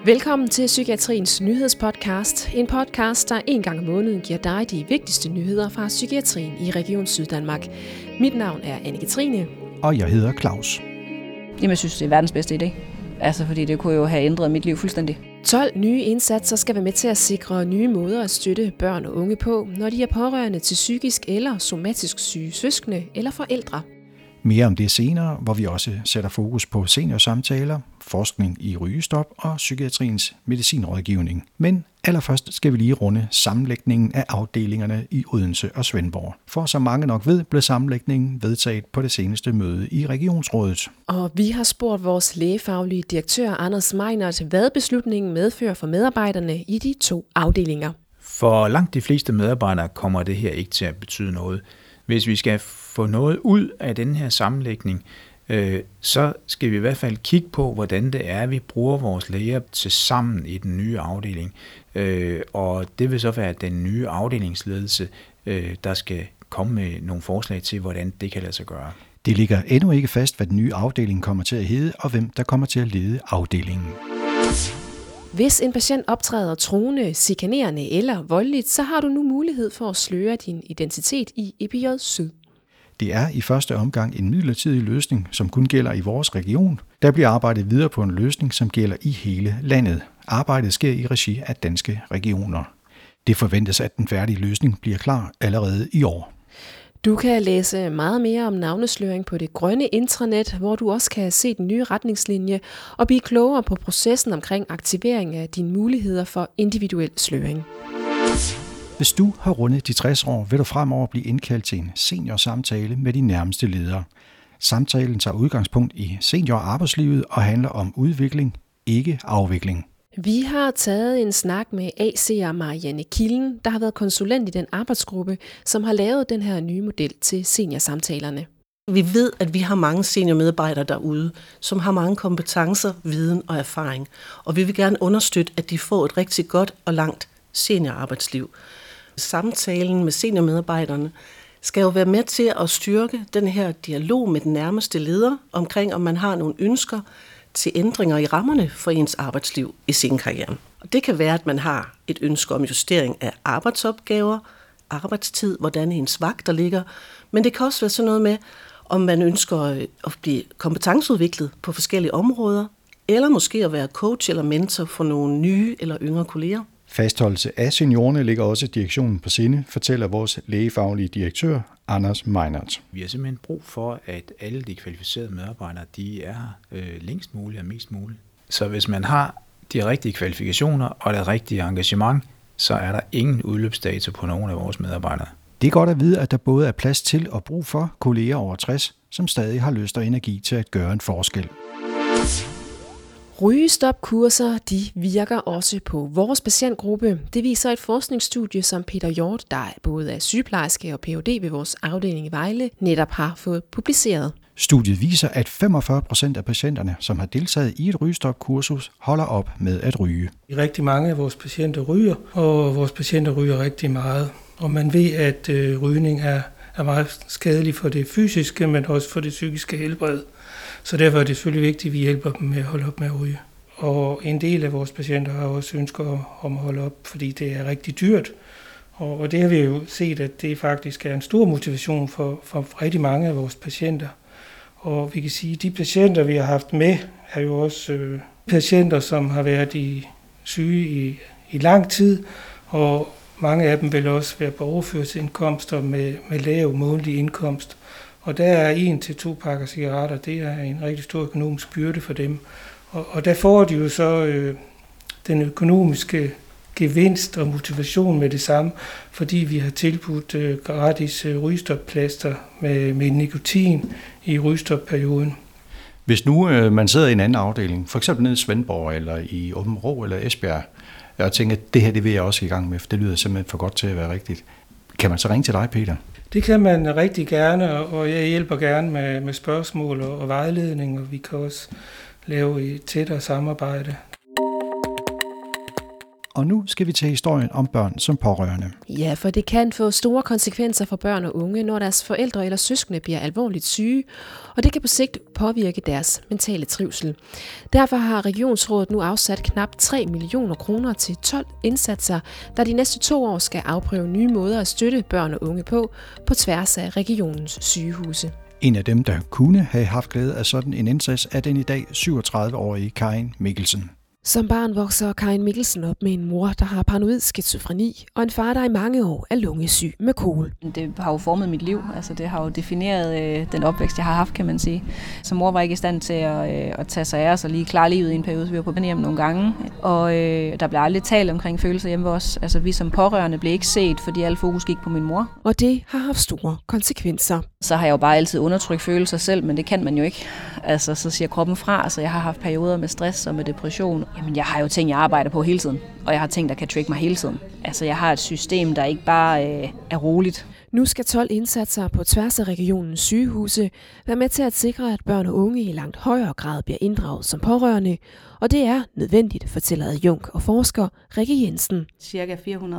Velkommen til Psykiatriens Nyhedspodcast. En podcast, der en gang om måneden giver dig de vigtigste nyheder fra psykiatrien i Region Syddanmark. Mit navn er Anne-Katrine. Og jeg hedder Claus. Jamen, jeg synes, det er verdens bedste idé. Altså, fordi det kunne jo have ændret mit liv fuldstændig. 12 nye indsatser skal være med til at sikre nye måder at støtte børn og unge på, når de er pårørende til psykisk eller somatisk syge søskende eller forældre. Mere om det senere, hvor vi også sætter fokus på seniorsamtaler, forskning i rygestop og psykiatriens medicinrådgivning. Men allerførst skal vi lige runde sammenlægningen af afdelingerne i Odense og Svendborg. For som mange nok ved, blev sammenlægningen vedtaget på det seneste møde i Regionsrådet. Og vi har spurgt vores lægefaglige direktør Anders Meinert, hvad beslutningen medfører for medarbejderne i de to afdelinger. For langt de fleste medarbejdere kommer det her ikke til at betyde noget. Hvis vi skal få noget ud af den her sammenlægning, så skal vi i hvert fald kigge på, hvordan det er, vi bruger vores læger til sammen i den nye afdeling. Og det vil så være den nye afdelingsledelse, der skal komme med nogle forslag til, hvordan det kan lade sig gøre. Det ligger endnu ikke fast, hvad den nye afdeling kommer til at hedde, og hvem der kommer til at lede afdelingen. Hvis en patient optræder truende, chikanerende eller voldeligt, så har du nu mulighed for at sløre din identitet i EPJ Syd. Det er i første omgang en midlertidig løsning, som kun gælder i vores region. Der bliver arbejdet videre på en løsning, som gælder i hele landet. Arbejdet sker i regi af Danske Regioner. Det forventes, at den færdige løsning bliver klar allerede i år. Du kan læse meget mere om navnesløring på det grønne intranet, hvor du også kan se den nye retningslinje og blive klogere på processen omkring aktivering af dine muligheder for individuel sløring. Hvis du har rundet de 60 år, vil du fremover blive indkaldt til en seniorsamtale med de nærmeste ledere. Samtalen tager udgangspunkt i seniorarbejdslivet og handler om udvikling, ikke afvikling. Vi har taget en snak med AC'er Marianne Kilden, der har været konsulent i den arbejdsgruppe, som har lavet den her nye model til seniorsamtalerne. Vi ved, at vi har mange seniormedarbejdere derude, som har mange kompetencer, viden og erfaring. Og vi vil gerne understøtte, at de får et rigtig godt og langt seniorarbejdsliv. Samtalen med seniormedarbejderne skal jo være med til at styrke den her dialog med den nærmeste leder omkring, om man har nogle ønsker til ændringer i rammerne for ens arbejdsliv i sin karriere. Og det kan være, at man har et ønske om justering af arbejdsopgaver, arbejdstid, hvordan ens vagter ligger, men det kan også være sådan noget med, om man ønsker at blive kompetenceudviklet på forskellige områder, eller måske at være coach eller mentor for nogle nye eller yngre kolleger. Fastholdelse af seniorerne ligger også direktionen på sinde, fortæller vores lægefaglige direktør, Anders Meinert. Vi har simpelthen brug for, at alle de kvalificerede medarbejdere, de er længst muligt og mest muligt. Så hvis man har de rigtige kvalifikationer og det rigtige engagement, så er der ingen udløbsdato på nogen af vores medarbejdere. Det er godt at vide, at der både er plads til og brug for kolleger over 60, som stadig har lyst og energi til at gøre en forskel. Rygestopkurser, de virker også på vores patientgruppe. Det viser et forskningsstudie, som Peter Hjort, der både er sygeplejerske og Ph.D. ved vores afdeling i Vejle, netop har fået publiceret. Studiet viser, at 45% af patienterne, som har deltaget i et rygestopkursus, holder op med at ryge. Rigtig mange af vores patienter ryger, og vores patienter ryger rigtig meget. Og man ved, at rygning er meget skadelig for det fysiske, men også for det psykiske helbred. Så derfor er det selvfølgelig vigtigt, at vi hjælper dem med at holde op med at ryge. Og en del af vores patienter har også ønsker om at holde op, fordi det er rigtig dyrt. Og det har vi jo set, at det faktisk er en stor motivation for rigtig mange af vores patienter. Og vi kan sige, at de patienter, vi har haft med, er jo også patienter, som har været syge i lang tid, og mange af dem vil også være på overførselsindkomster med lav månedlig indkomst. Og der er 1-2 pakker cigaretter, det er en rigtig stor økonomisk byrde for dem. Og der får de jo så den økonomiske gevinst og motivation med det samme, fordi vi har tilbudt gratis rygestopplaster med nikotin i rygestopperioden. Hvis nu man sidder i en anden afdeling, for eksempel nede i Svendborg eller i Aabenraa eller Esbjerg, og tænker, at det her det vil jeg også i gang med, for det lyder simpelthen for godt til at være rigtigt. Kan man så ringe til dig, Peter? Det kan man rigtig gerne, og jeg hjælper gerne med spørgsmål og vejledning, og vi kan også lave et tættere samarbejde. Og nu skal vi til historien om børn som pårørende. Ja, for det kan få store konsekvenser for børn og unge, når deres forældre eller søskende bliver alvorligt syge, og det kan på sigt påvirke deres mentale trivsel. Derfor har Regionsrådet nu afsat knap 3 millioner kroner til 12 indsatser, der de næste 2 år skal afprøve nye måder at støtte børn og unge på tværs af regionens sygehuse. En af dem, der kunne have haft glæde af sådan en indsats, er den i dag 37-årige Karin Mikkelsen. Som barn vokser Karin Mikkelsen op med en mor, der har paranoid skizofreni, og en far, der i mange år er lungesyg med kol. Det har jo formet mit liv. Altså, det har jo defineret den opvækst, jeg har haft, kan man sige. Så mor var ikke i stand til at tage sig af os og lige klare livet i en periode, så vi var på hjem nogle gange. Og der blev aldrig talt omkring følelser hjemme ved os. Altså, vi som pårørende blev ikke set, fordi al fokus gik på min mor. Og det har haft store konsekvenser. Så har jeg jo bare altid undertrykt følelser selv, men det kan man jo ikke. Altså, så siger kroppen fra. Altså, jeg har haft perioder med stress og med depression. Jamen, jeg har jo ting, jeg arbejder på hele tiden, og jeg har ting, der kan trigge mig hele tiden. Altså, jeg har et system, der ikke bare er roligt. Nu skal 12 indsatser på tværs af regionens sygehuse være med til at sikre, at børn og unge i langt højere grad bliver inddraget som pårørende, og det er nødvendigt, fortæller adjunkt og forsker Rikke Jensen. Cirka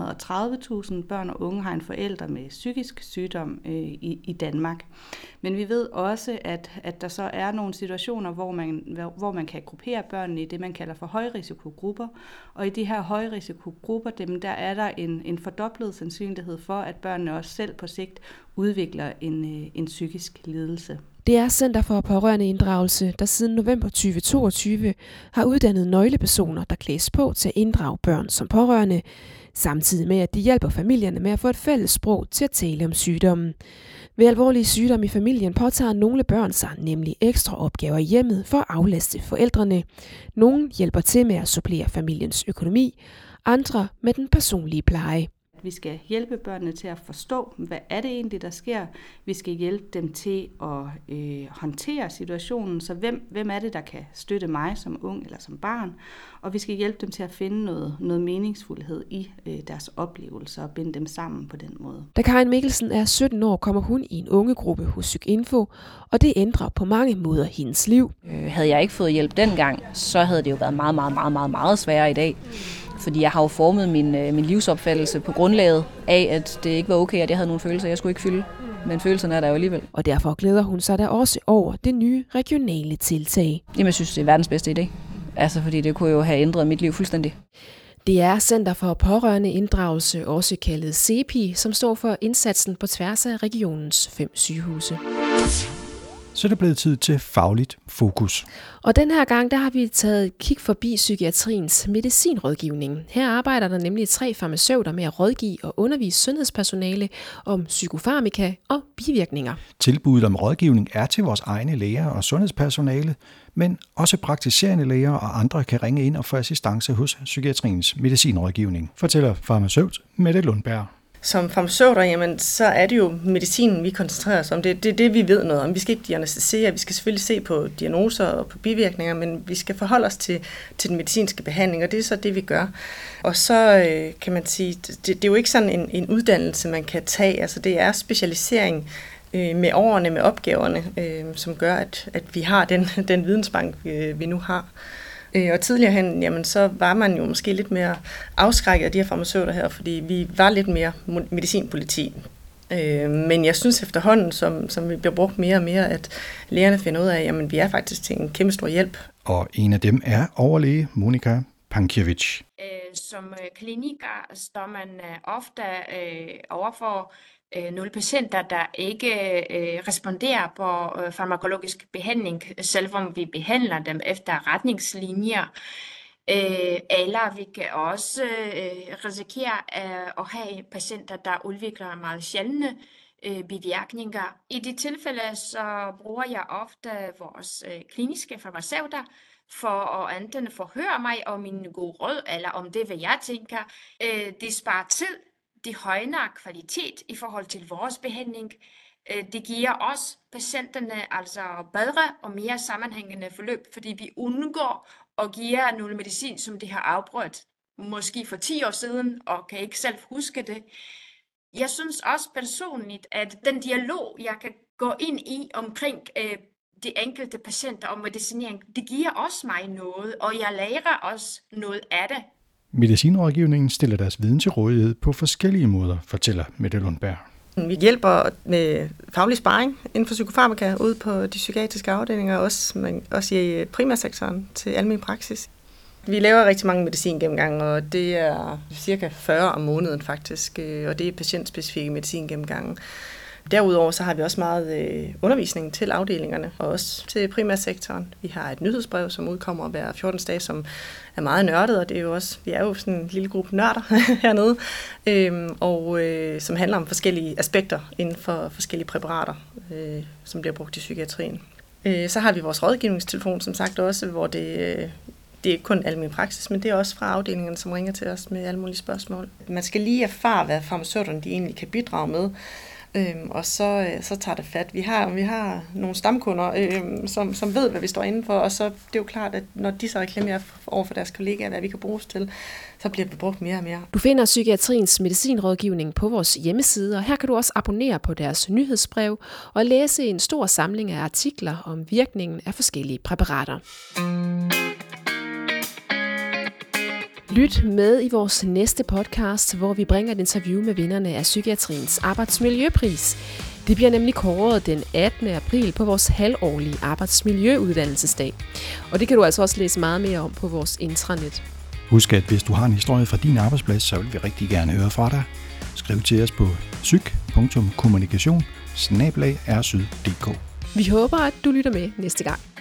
430.000 børn og unge har en forælder med psykisk sygdom i Danmark. Men vi ved også, at der så er nogle situationer, hvor man kan gruppere børnene i det, man kalder for højrisikogrupper. Og i de her højrisikogrupper, der er der en fordoblet sandsynlighed for, at børnene også selv på sigt udvikler en psykisk lidelse. Det er Center for Pårørende Inddragelse, der siden november 2022 har uddannet nøglepersoner, der klædes på til at inddrage børn som pårørende, samtidig med at de hjælper familierne med at få et fælles sprog til at tale om sygdommen. Ved alvorlige sygdomme i familien påtager nogle børn sig nemlig ekstra opgaver i hjemmet for at aflaste forældrene. Nogle hjælper til med at supplere familiens økonomi, andre med den personlige pleje. Vi skal hjælpe børnene til at forstå, hvad er det egentlig, der sker. Vi skal hjælpe dem til at håndtere situationen, så hvem er det, der kan støtte mig som ung eller som barn. Og vi skal hjælpe dem til at finde noget meningsfuldhed i deres oplevelser og binde dem sammen på den måde. Da Karin Mikkelsen er 17 år, kommer hun i en ungegruppe hos PsykInfo, og det ændrer på mange måder hendes liv. Havde jeg ikke fået hjælp dengang, så havde det jo været meget, meget, meget, meget, meget sværere i dag. Fordi jeg har jo formet min livsopfattelse på grundlaget af, at det ikke var okay, at jeg havde nogle følelser, jeg skulle ikke fylde. Men følelserne er der jo alligevel. Og derfor glæder hun sig da også over det nye regionale tiltag. Jamen, jeg synes, det er verdens bedste idé. Altså, fordi det kunne jo have ændret mit liv fuldstændig. Det er Center for Pårørende Inddragelse, også kaldet CEPI, som står for indsatsen på tværs af regionens 5 sygehuse. Så er det blevet tid til fagligt fokus. Og den her gang, der har vi taget et kig forbi psykiatriens medicinrådgivning. Her arbejder der nemlig 3 farmaceuter med at rådgive og undervise sundhedspersonale om psykofarmaka og bivirkninger. Tilbuddet om rådgivning er til vores egne læger og sundhedspersonale, men også praktiserende læger og andre kan ringe ind og få assistance hos psykiatriens medicinrådgivning, fortæller farmaceut Mette Lundberg. Som farmaceuter, jamen, så er det jo medicinen, vi koncentrerer os om. Det er det, vi ved noget om. Vi skal ikke diagnostisere, vi skal selvfølgelig se på diagnoser og på bivirkninger, men vi skal forholde os til den medicinske behandling, og det er så det, vi gør. Og så kan man sige, det er jo ikke sådan en uddannelse, man kan tage. Altså, det er specialisering med årene, med opgaverne, som gør, at vi har den vidensbank, vi nu har. Og tidligere hen, jamen, så var man jo måske lidt mere afskrækket af de her farmaceuter her, fordi vi var lidt mere medicinpoliti. Men jeg synes efterhånden, som vi bliver brugt mere og mere, at lægerne finder ud af, at jamen, vi er faktisk til en kæmpe stor hjælp. Og en af dem er overlæge Monika Pankiewicz. Som kliniker står man ofte overfor nogle patienter, der ikke responderer på farmakologisk behandling, selvom vi behandler dem efter retningslinjer. Eller vi kan også risikere at have patienter, der udvikler meget sjældne bivirkninger. I de tilfælde så bruger jeg ofte vores kliniske farmaceuter for at enten forhøre mig om min gode råd, eller om det, hvad jeg tænker. Det sparer tid, det højner kvalitet i forhold til vores behandling. Det giver os patienterne altså bedre og mere sammenhængende forløb, fordi vi undgår at give noget medicin, som de har afbrudt måske for 10 år siden, og kan ikke selv huske det. Jeg synes også personligt, at den dialog, jeg kan gå ind i omkring de enkelte patienter om medicinering, det giver også mig noget, og jeg lærer også noget af det. Medicinrådgivningen stiller deres viden til rådighed på forskellige måder, fortæller Mette Lundberg. Vi hjælper med faglig sparring inden for psykofarmaka ude på de psykiatriske afdelinger, også i primærsektoren til almen praksis. Vi laver rigtig mange medicingennemgange, og det er cirka 40 om måneden faktisk, og det er patientspecifikke medicingennemgange. Derudover så har vi også meget undervisning til afdelingerne, og også til primærsektoren. Vi har et nyhedsbrev, som udkommer hver 14 dage, som er meget nørdet, og det er jo også, vi er jo sådan en lille gruppe nørder hernede, som handler om forskellige aspekter inden for forskellige præparater, som bliver brugt i psykiatrien. Så har vi vores rådgivningstelefon, som sagt også, hvor det er ikke kun almen praksis, men det er også fra afdelingerne, som ringer til os med alle mulige spørgsmål. Man skal lige erfare, hvad farmaceuterne de egentlig kan bidrage med, og så tager det fat. Vi har nogle stamkunder, som ved, hvad vi står indenfor, og så det er jo klart, at når de så reklamerer over for deres kollegaer, hvad vi kan bruges til, så bliver vi brugt mere og mere. Du finder psykiatriens medicinrådgivning på vores hjemmeside, og her kan du også abonnere på deres nyhedsbrev og læse en stor samling af artikler om virkningen af forskellige præparater. Lyt med i vores næste podcast, hvor vi bringer et interview med vinderne af Psykiatriens Arbejdsmiljøpris. Det bliver nemlig kåret den 18. april på vores halvårlige arbejdsmiljøuddannelsesdag. Og det kan du altså også læse meget mere om på vores intranet. Husk, at hvis du har en historie fra din arbejdsplads, så vil vi rigtig gerne høre fra dig. Skriv til os på psyk.kommunikation@rsyd.dk. Vi håber, at du lytter med næste gang.